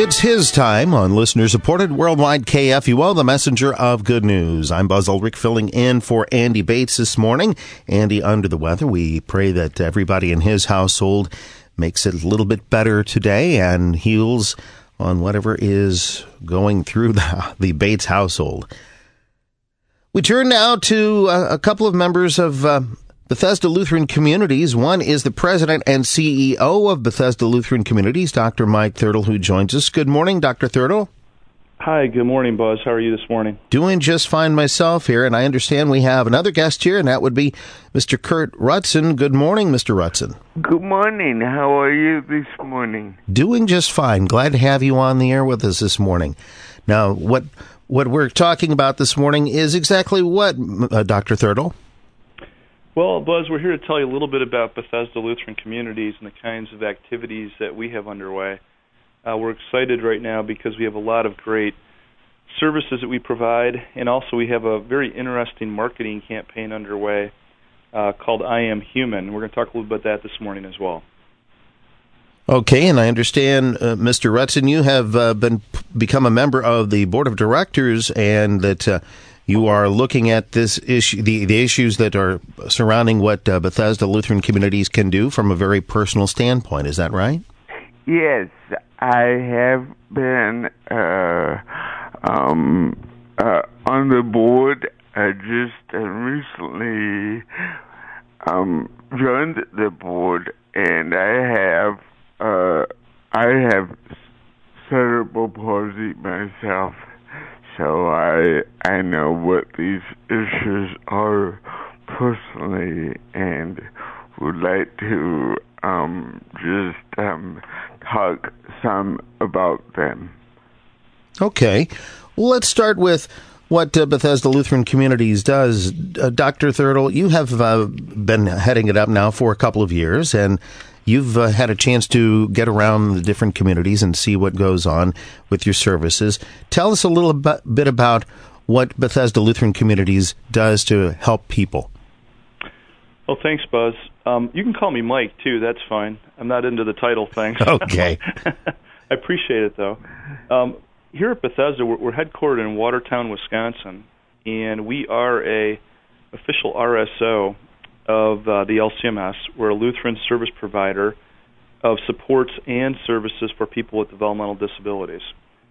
It's his time on listener-supported worldwide KFUO, the messenger of good news. I'm Buzz Ulrich, filling in for Andy Bates this morning. Andy under the weather. We pray that everybody in his household makes it a little bit better today and heals on whatever is going through the Bates household. We turn now to a couple of members of Bethesda Lutheran Communities. One is the president and CEO of Bethesda Lutheran Communities, Dr. Mike Thurtle, who joins us. Good morning, Dr. Thurtle. Hi, good morning, Buzz. How are you this morning? Doing just fine myself here, and I understand we have another guest here, and that would be Mr. Kurt Rutson. Good morning, Mr. Rutson. Good morning. How are you this morning? Doing just fine. Glad to have you on the air with us this morning. Now, what we're talking about this morning is exactly what, Dr. Thurtle? Well, Buzz, we're here to tell you a little bit about Bethesda Lutheran Communities and the kinds of activities that we have underway. We're excited right now because we have a lot of great services that we provide, and also we have a very interesting marketing campaign underway called I Am Human. We're going to talk a little bit about that this morning as well. Okay, and I understand, Mr. Rutson, you have become a member of the board of directors, and that you are looking at this issue, the issues that are surrounding what Bethesda Lutheran Communities can do from a very personal standpoint. Is that right? Yes, I have been on the board. I just recently joined the board, and I have cerebral palsy myself. So I know what these issues are personally, and would like to talk some about them. Okay. Well, let's start with what Bethesda Lutheran Communities does. Dr. Thurtle, you have been heading it up now for a couple of years, and you've had a chance to get around the different communities and see what goes on with your services. Tell us a little bit about what Bethesda Lutheran Communities does to help people. Well, thanks, Buzz. You can call me Mike, too. That's fine. I'm not into the title thing. Okay. I appreciate it, though. Here at Bethesda, we're headquartered in Watertown, Wisconsin, and we are a official RSO of the LCMS. We're a Lutheran service provider of supports and services for people with developmental disabilities.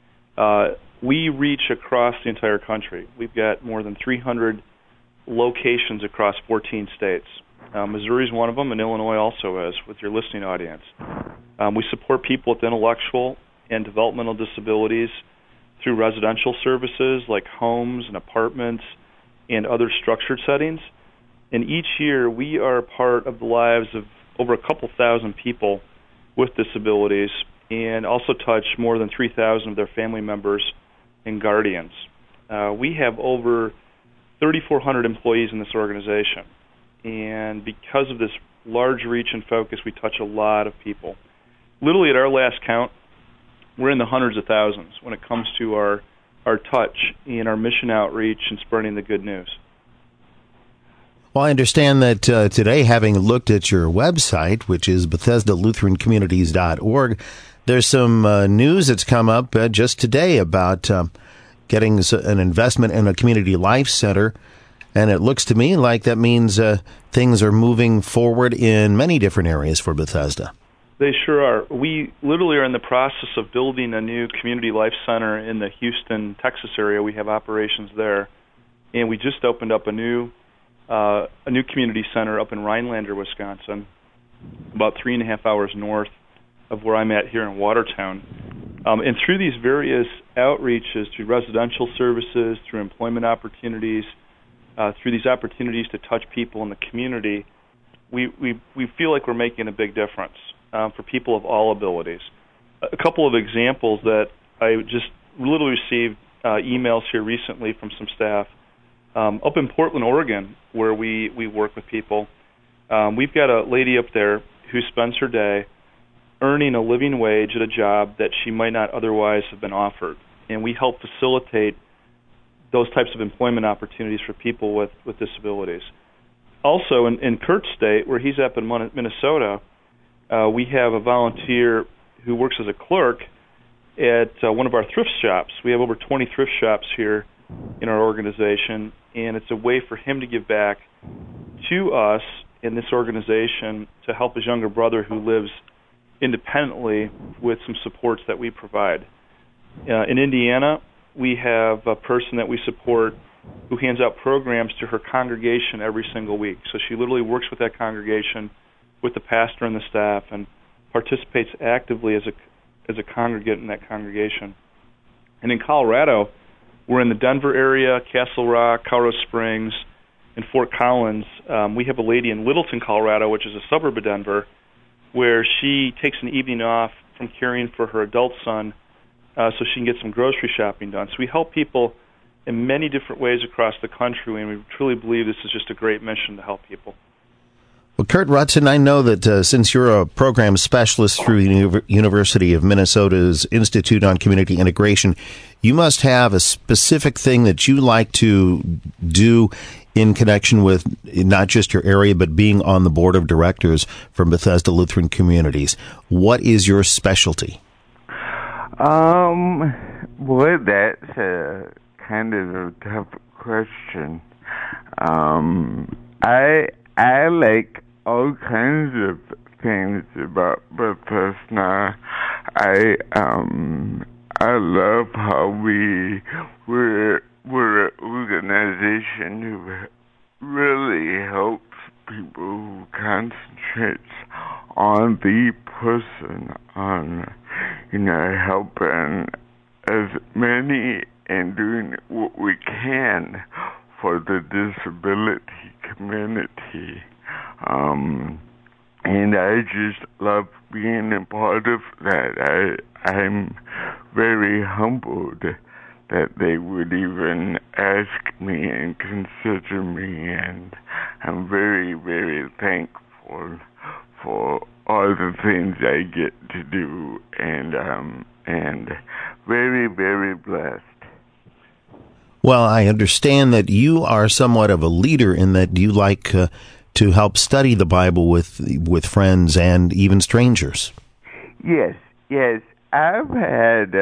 We reach across the entire country. We've got more than 300 locations across 14 states. Missouri is one of them, and Illinois also is, with your listening audience. We support people with intellectual and developmental disabilities through residential services like homes and apartments and other structured settings. And each year, we are a part of the lives of over a couple thousand people with disabilities, and also touch more than 3,000 of their family members and guardians. We have over 3,400 employees in this organization, and because of this large reach and focus, we touch a lot of people. Literally, at our last count, we're in the hundreds of thousands when it comes to our touch and our mission outreach and spreading the good news. Well, I understand that today, having looked at your website, which is BethesdaLutheranCommunities.org, there's some news that's come up just today about getting an investment in a community life center, and it looks to me like that means things are moving forward in many different areas for Bethesda. They sure are. We literally are in the process of building a new community life center in the Houston, Texas area. We have operations there, and we just opened up a new community center up in Rhinelander, Wisconsin, about 3.5 hours north of where I'm at here in Watertown. And through these various outreaches, through residential services, through employment opportunities, through these opportunities to touch people in the community, we feel like we're making a big difference for people of all abilities. A couple of examples that I just literally received emails here recently from some staff. Up in Portland, Oregon, where we work with people, we've got a lady up there who spends her day earning a living wage at a job that she might not otherwise have been offered. And we help facilitate those types of employment opportunities for people with disabilities. Also, in Kurt's state, where he's up in Minnesota, we have a volunteer who works as a clerk at one of our thrift shops. We have over 20 thrift shops here in our organization, and it's a way for him to give back to us in this organization to help his younger brother who lives independently with some supports that we provide. In Indiana, we have a person that we support who hands out programs to her congregation every single week. So she literally works with that congregation, with the pastor and the staff, and participates actively as a congregant in that congregation. And in Colorado, we're in the Denver area, Castle Rock, Colorado Springs, and Fort Collins. We have a lady in Littleton, Colorado, which is a suburb of Denver, where she takes an evening off from caring for her adult son so she can get some grocery shopping done. So we help people in many different ways across the country, and we truly believe this is just a great mission to help people. Well, Kurt Rutson, I know that since you're a program specialist through the University of Minnesota's Institute on Community Integration, you must have a specific thing that you like to do in connection with not just your area, but being on the board of directors for Bethesda Lutheran Communities. What is your specialty? Boy, that's a kind of a tough question. I like all kinds of things about Bethesda. I love how we're an organization who really helps people, who concentrates on the person, on helping as many and doing what we can for the disability community. And I just love being a part of that. I'm very humbled that they would even ask me and consider me, and I'm very, very thankful for all the things I get to do, and very, very blessed. Well, I understand that you are somewhat of a leader in that you like to help study the Bible with friends and even strangers. Yes. I've had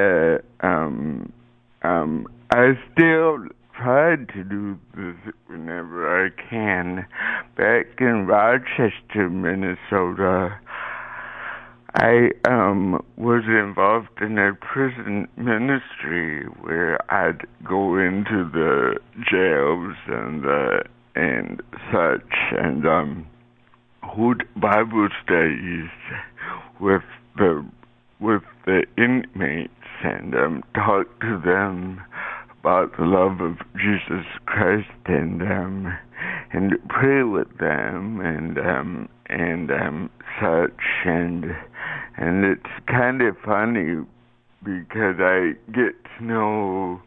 I still try to do this whenever I can. Back in Rochester, Minnesota, I was involved in a prison ministry where I'd go into the jails and such, and hold Bible studies with the inmates, and talk to them about the love of Jesus Christ, and pray with them, and such, and it's kind of funny because I get to know,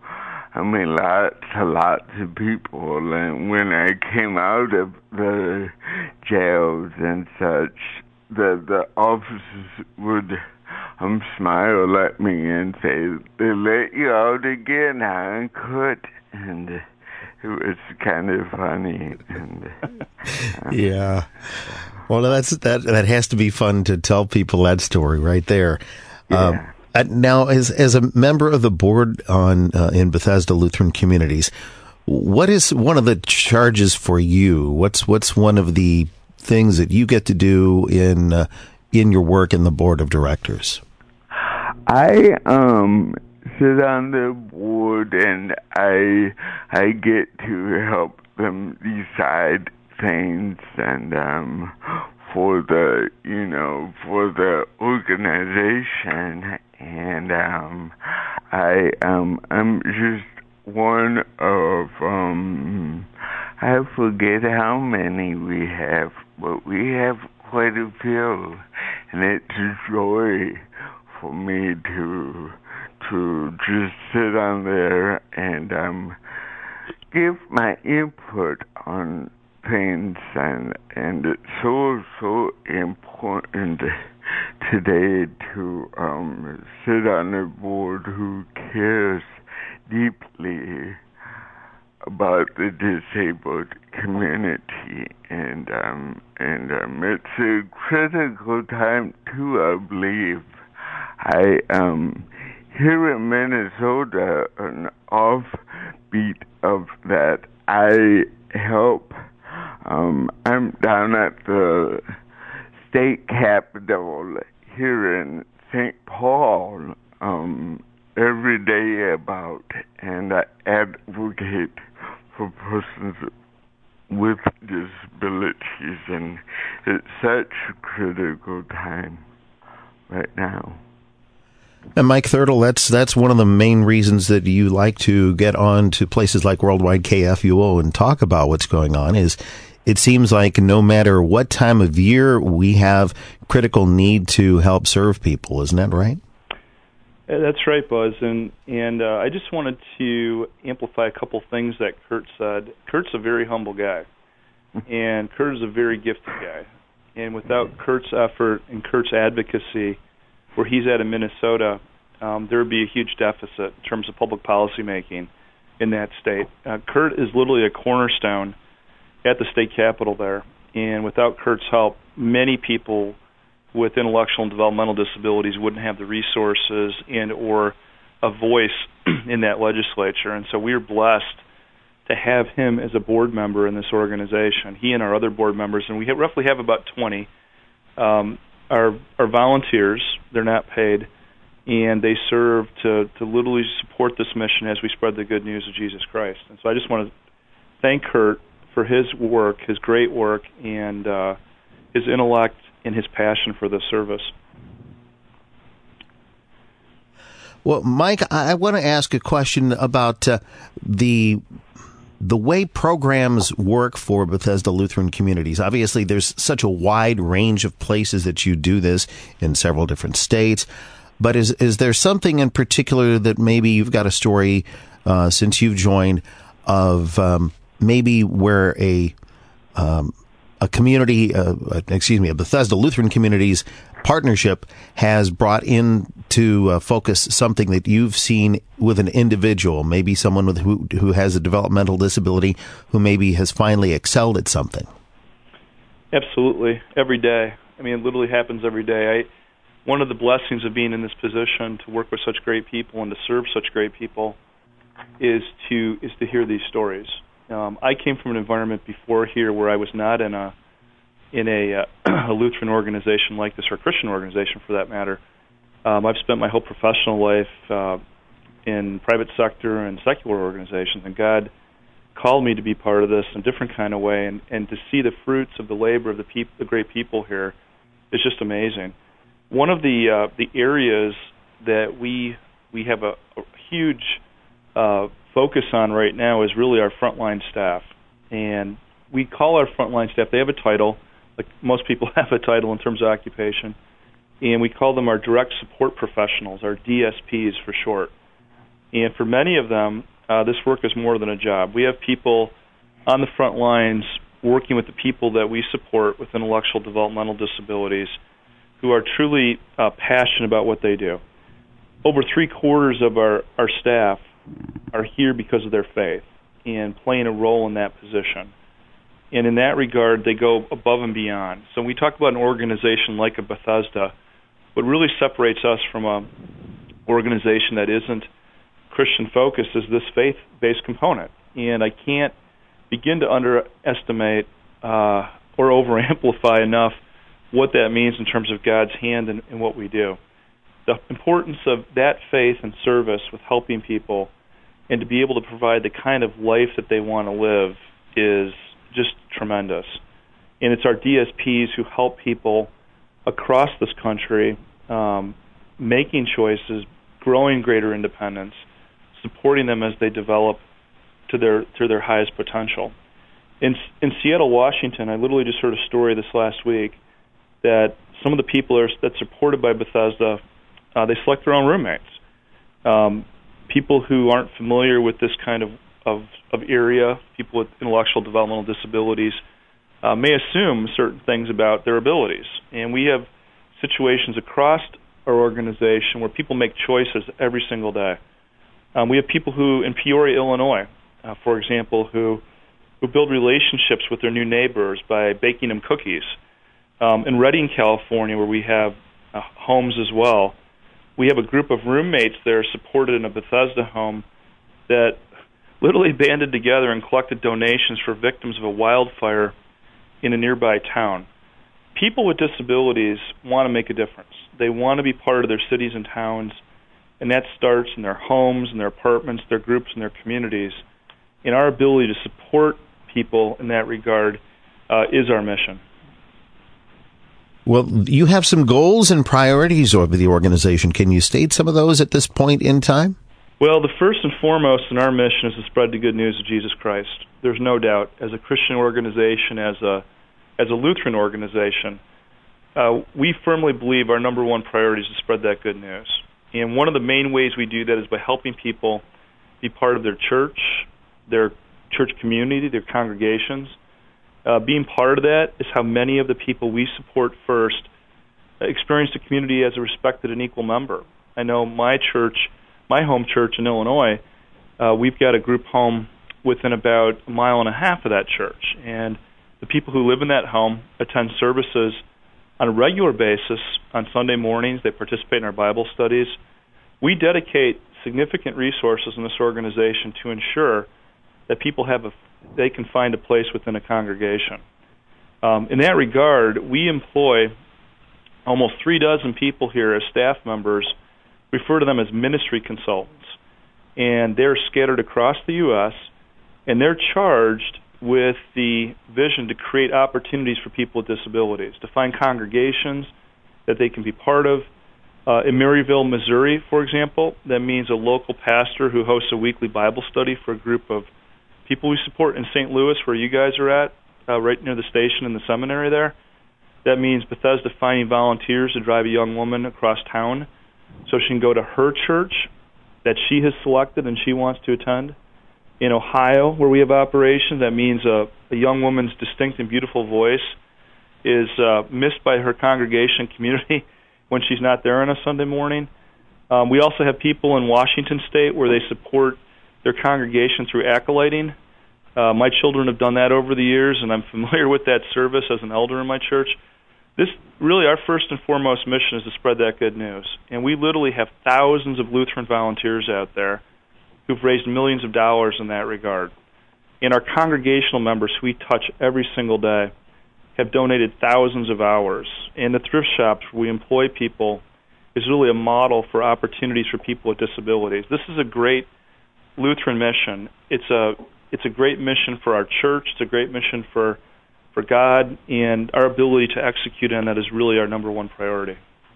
lots of people, and when I came out of the jails and such, the officers would smile at me and say, "They let you out again, huh, Kurt?" And it was kind of funny. And yeah. Well, that has to be fun to tell people that story right there. Yeah. Now, as a member of the board in Bethesda Lutheran Communities, what is one of the charges for you? What's one of the things that you get to do in your work in the board of directors? I sit on the board, and I get to help them decide things, and for the organization, and I'm just one of I forget how many we have, but we have quite a few, and it's a joy for me to just sit on there and give my input on things, and it's so important today to sit on a board who cares deeply about the disabled community, and it's a critical time too, I believe. I here in Minnesota, an offbeat of that, I help. I'm down at the state capitol here in St. Paul every day and I advocate for persons with disabilities, and it's such a critical time right now. And Mike Thurtle, that's one of the main reasons that you like to get on to places like Worldwide KFUO and talk about what's going on. Is it seems like no matter what time of year, we have critical need to help serve people. Isn't that right? That's right, Buzz. And I just wanted to amplify a couple things that Kurt said. Kurt's a very humble guy, and Kurt is a very gifted guy. And without Kurt's effort and Kurt's advocacy, where he's at in Minnesota, there would be a huge deficit in terms of public policy making in that state. Kurt is literally a cornerstone at the state capitol there, and without Kurt's help, many people with intellectual and developmental disabilities wouldn't have the resources and or a voice in that legislature. And so we're blessed to have him as a board member in this organization. He and our other board members, and we roughly have about 20, are volunteers. They're not paid, and they serve to literally support this mission as we spread the good news of Jesus Christ. And so I just want to thank Kurt for his work, his great work, and his intellect and his passion for this service. Well, Mike, I want to ask a question about the way programs work for Bethesda Lutheran Communities. Obviously, there's such a wide range of places that you do this in several different states. But is there something in particular that maybe you've got a story since you've joined of maybe where a community, a Bethesda Lutheran Communities partnership has brought in to focus something that you've seen with an individual, maybe someone who has a developmental disability who maybe has finally excelled at something? Absolutely. Every day. I mean, it literally happens every day. One of the blessings of being in this position to work with such great people and to serve such great people is to hear these stories. I came from an environment before here where I was not in a Lutheran organization like this, or a Christian organization for that matter. I've spent my whole professional life in private sector and secular organizations, and God called me to be part of this in a different kind of way, and to see the fruits of the labor of the great people here is just amazing. One of the areas that we have a huge focus on right now is really our frontline staff. And we call our frontline staff, they have a title, like most people have a title in terms of occupation, and we call them our direct support professionals, our DSPs for short. And for many of them, this work is more than a job. We have people on the front lines working with the people that we support with intellectual developmental disabilities who are truly passionate about what they do. Over 3/4 of our staff are here because of their faith and playing a role in that position. And in that regard, they go above and beyond. So when we talk about an organization like a Bethesda, what really separates us from an organization that isn't Christian-focused is this faith-based component. And I can't begin to underestimate or over-amplify enough what that means in terms of God's hand in what we do. The importance of that faith and service with helping people and to be able to provide the kind of life that they want to live is just tremendous. And it's our DSPs who help people across this country making choices, growing greater independence, supporting them as they develop to their highest potential. In Seattle, Washington, I literally just heard a story this last week that some of the people that's supported by Bethesda, they select their own roommates. People who aren't familiar with this kind of area, people with intellectual developmental disabilities, may assume certain things about their abilities. And we have situations across our organization where people make choices every single day. We have people who, in Peoria, Illinois, for example, who build relationships with their new neighbors by baking them cookies. In Redding, California, where we have homes as well, we have a group of roommates that are supported in a Bethesda home that literally banded together and collected donations for victims of a wildfire in a nearby town. People with disabilities want to make a difference. They want to be part of their cities and towns, and that starts in their homes, in their apartments, their groups, and their communities. And our ability to support people in that regard is our mission. Well, you have some goals and priorities over the organization. Can you state some of those at this point in time? Well, the first and foremost in our mission is to spread the good news of Jesus Christ. There's no doubt. As a Christian organization, as a Lutheran organization, we firmly believe our number one priority is to spread that good news. And one of the main ways we do that is by helping people be part of their church community, their congregations. Being part of that is how many of the people we support first experience the community as a respected and equal member. I know my home church in Illinois, we've got a group home within about a mile and a half of that church. And the people who live in that home attend services on a regular basis on Sunday mornings. They participate in our Bible studies. We dedicate significant resources in this organization to ensure that people they can find a place within a congregation. In that regard, we employ almost 36 people here as staff members. We refer to them as ministry consultants, and they're scattered across the U.S., and they're charged with the vision to create opportunities for people with disabilities, to find congregations that they can be part of. In Maryville, Missouri, for example, that means a local pastor who hosts a weekly Bible study for a group of people we support. In St. Louis, where you guys are at, right near the station and the seminary there, that means Bethesda finding volunteers to drive a young woman across town so she can go to her church that she has selected and she wants to attend. In Ohio, where we have operations, that means a young woman's distinct and beautiful voice is missed by her congregation community when she's not there on a Sunday morning. We also have people in Washington State where they support their congregation through acolyting. My children have done that over the years, and I'm familiar with that service as an elder in my church. This really, our first and foremost mission is to spread that good news. And we literally have thousands of Lutheran volunteers out there who've raised millions of dollars in that regard. And our congregational members, who we touch every single day, have donated thousands of hours. And the thrift shops where we employ people is really a model for opportunities for people with disabilities. This is a great Lutheran mission. It's a great mission for our church. It's a great mission for God, and our ability to execute on that is really our number one priority.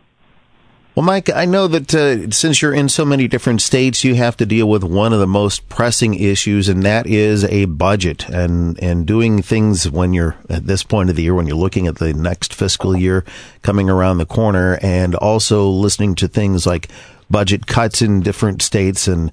Well, Mike, I know that since you're in so many different states, you have to deal with one of the most pressing issues, and that is a budget and doing things when you're at this point of the year, when you're looking at the next fiscal year coming around the corner, and also listening to things like budget cuts in different states, and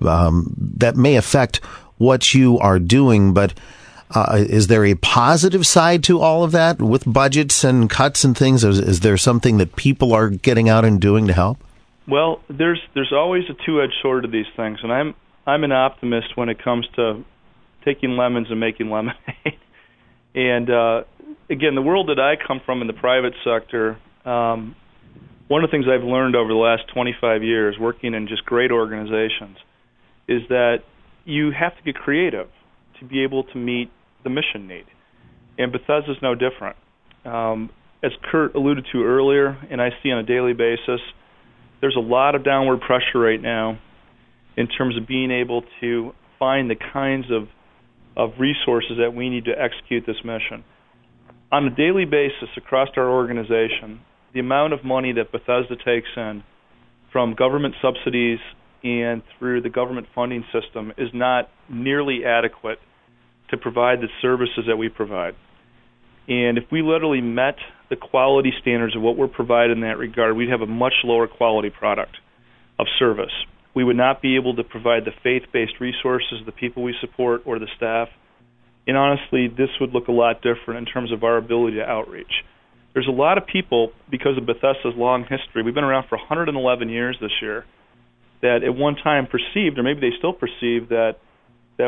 that may affect what you are doing. But is there a positive side to all of that with budgets and cuts and things? Is there something that people are getting out and doing to help? Well, there's always a two-edged sword to these things, and I'm an optimist when it comes to taking lemons and making lemonade. And again, the world that I come from in the private sector, one of the things I've learned over the last 25 years working in just great organizations is that you have to get creative to be able to meet the mission need. And Bethesda is no different. As Kurt alluded to earlier, and I see on a daily basis, there's a lot of downward pressure right now in terms of being able to find the kinds of resources that we need to execute this mission. On a daily basis across our organization, the amount of money that Bethesda takes in from government subsidies and through the government funding system is not nearly adequate to provide the services that we provide. And if we literally met the quality standards of what we're providing in that regard, we'd have a much lower quality product of service. We would not be able to provide the faith-based resources, the people we support, or the staff. And honestly, this would look a lot different in terms of our ability to outreach. There's a lot of people, because of Bethesda's long history, we've been around for 111 years this year, that at one time perceived, or maybe they still perceive, that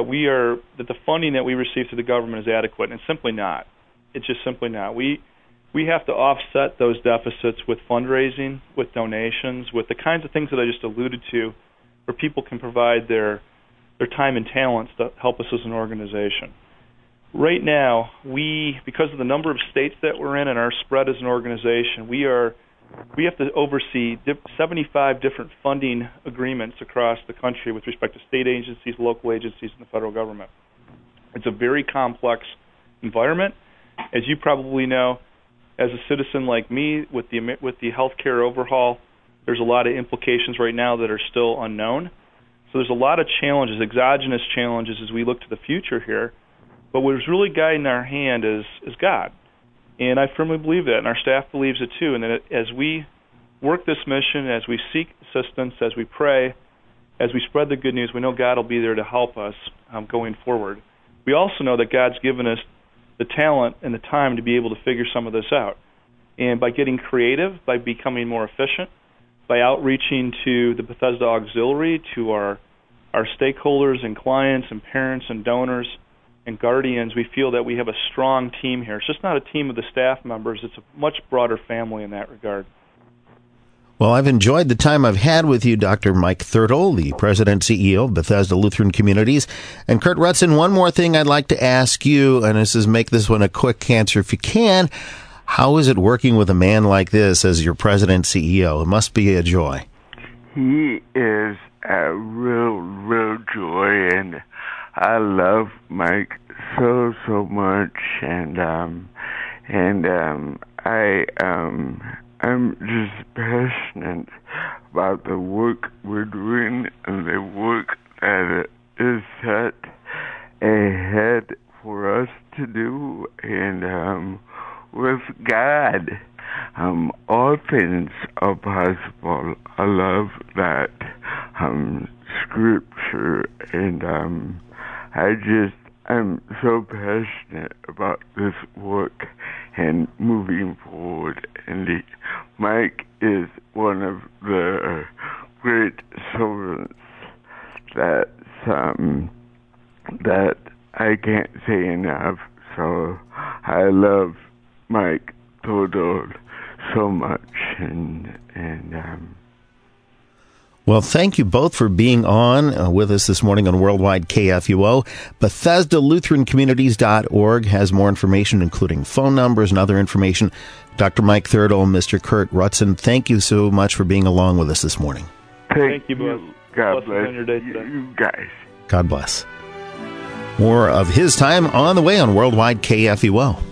the funding that we receive through the government is adequate, and it's simply not. It's just simply not. We we have to offset those deficits with fundraising, with donations, with the kinds of things that I just alluded to, where people can provide their time and talents to help us as an organization. Right now, because of the number of states that we're in and our spread as an organization, we have to oversee 75 different funding agreements across the country with respect to state agencies, local agencies, and the federal government. It's a very complex environment. As you probably know, as a citizen like me, with the healthcare overhaul, there's a lot of implications right now that are still unknown. So there's a lot of challenges, exogenous challenges, as we look to the future here. But what's really guiding our hand is God. And I firmly believe that, and our staff believes it too. And that as we work this mission, as we seek assistance, as we pray, as we spread the good news, we know God will be there to help us going forward. We also know that God's given us the talent and the time to be able to figure some of this out. And by getting creative, by becoming more efficient, by outreaching to the Bethesda Auxiliary, to our stakeholders and clients and parents and donors and guardians, we feel that we have a strong team here. It's just not a team of the staff members. It's a much broader family in that regard. Well, I've enjoyed the time I've had with you, Dr. Mike Thurtle, the President and CEO of Bethesda Lutheran Communities. And Kurt Rutzen, one more thing I'd like to ask you, and this is make this one a quick answer if you can. How is it working with a man like this as your President and CEO? It must be a joy. He is a real joy, and I love Mike so much, and I'm just passionate about the work we're doing and the work that is set ahead for us to do, and with God, all things are possible. I love that scripture, and I'm so passionate about this work and moving forward. And Mike is one of the great servants that I can't say enough. So I love Mike Thurtle so much, and well, thank you both for being on with us this morning on Worldwide KFUO. BethesdaLutheranCommunities.org has more information, including phone numbers and other information. Dr. Mike Thurtle and Mr. Kurt Rutzen, thank you so much for being along with us this morning. Thank you. God bless on your day today. You guys. God bless. More of his time on the way on Worldwide KFUO.